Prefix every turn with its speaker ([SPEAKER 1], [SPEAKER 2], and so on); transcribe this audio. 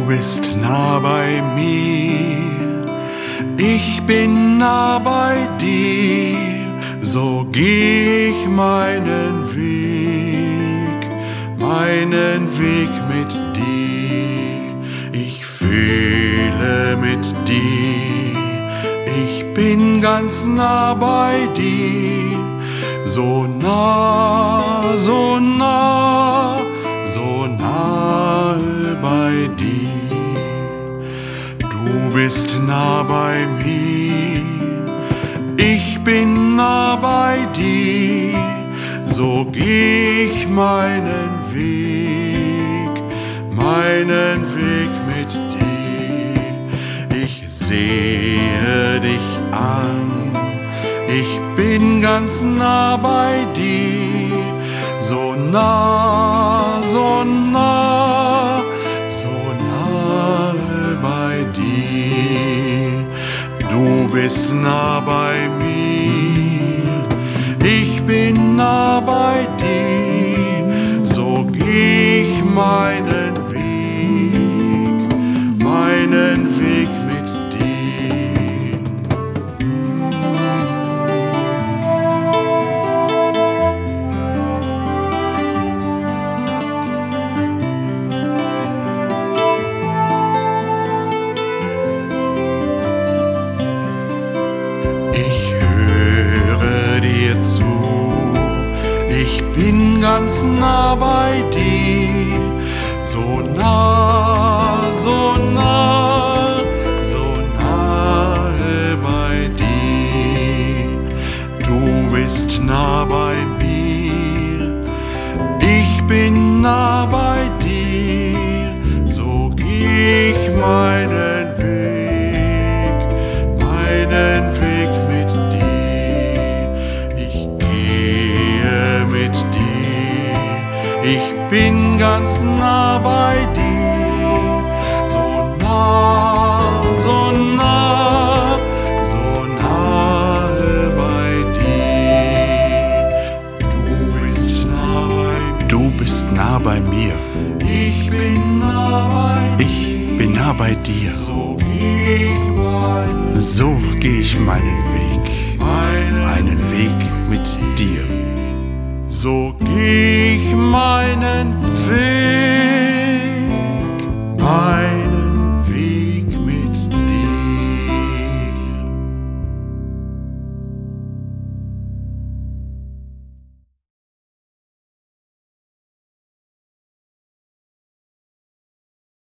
[SPEAKER 1] bist nah bei mir, ich bin nah bei dir, so geh ich meinen Weg mit dir. Ich fühle mit dir, ich bin ganz nah bei dir, so nah, so nah, so nahe bei dir. Du bist nah bei mir, ich bin nah bei dir, so geh ich meinen Weg mit dir. Ich sehe dich an, ich bin ganz nah bei dir, so nah, so nah, so nahe bei dir. Du bist nah bei mir, ich bin nah bei dir, so geh ich meinen Weg mit dir. Ich höre dir zu, ich bin ganz nah bei dir, so nah, so nah, so nahe bei dir. Du bist nah bei mir, ich bin nah bei dir, so geh ich meinen Weg mit dir. Ich gehe mit dir, ich bin ganz nah bei dir, so nah, so nah, so nahe bei dir. Du bist nah bei mir,
[SPEAKER 2] Du bist nah bei mir,
[SPEAKER 1] ich bin nah bei dir,
[SPEAKER 2] ich bin nah bei dir.
[SPEAKER 1] So geh ich
[SPEAKER 2] So gehe ich meinen Weg mit dir.
[SPEAKER 1] So geh ich meinen Weg